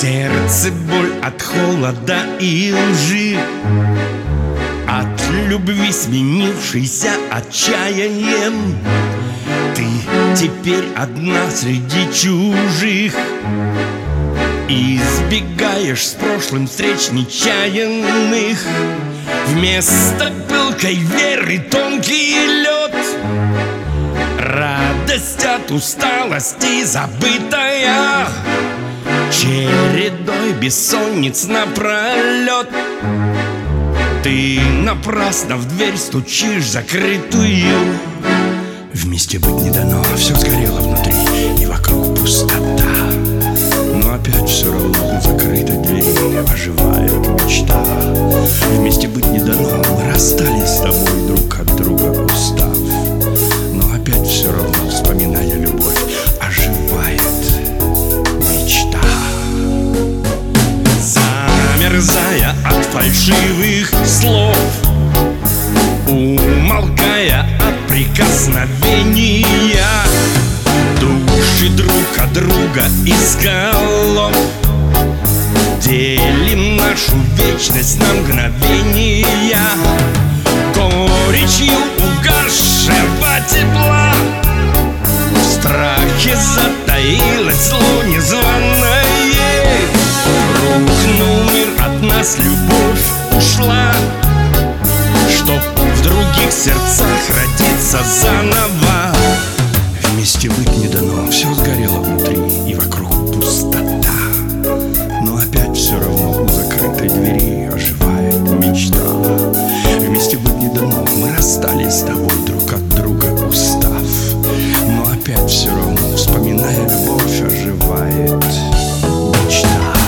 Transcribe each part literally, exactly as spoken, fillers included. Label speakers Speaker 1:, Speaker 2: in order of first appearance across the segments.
Speaker 1: сердце боль от холода и лжи, от любви, сменившейся отчаянием. Ты теперь одна среди чужих, избегаешь с прошлым встреч нечаянных. Вместо пылкой веры тонкий лед, радость от усталости забытая, чередой бессонниц напролет. Ты напрасно в дверь стучишь закрытую. Вместе быть не дано, все сгорело внутри, и вокруг пустота. Но опять все равно у закрытой двери оживает мечта. Вместе быть не дано, мы расстались с тобой друг от друга устав. Но опять все равно, вспоминая любовь, оживает мечта. Замерзая от фальшивых слов, умолкая от прикосновения, души друг от друга из голов, делим нашу вечность на мгновения. Горечью угасшего тепла в страхе затаилось зло незваное. Рухнул мир, от нас любовь ушла, чтоб в других сердцах родиться заново. Вместе быть не дано, все сгорело внутри, и вокруг пустота. Но опять все равно у закрытой двери оживает мечта. Вместе быть не дано, мы расстались с тобой друг от друга устав. Но опять все равно, вспоминая любовь, оживает мечта.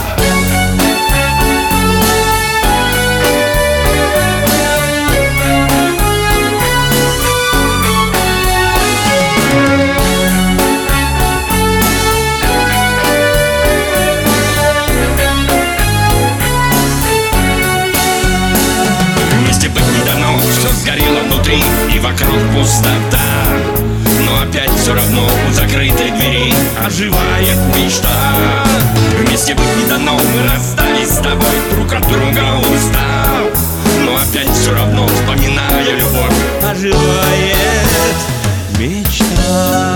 Speaker 1: И вокруг пустота, но опять все равно у закрытой двери оживает мечта. Вместе быть не дано, мы расстались с тобой друг от друга устав. Но опять все равно, вспоминая любовь, оживает мечта.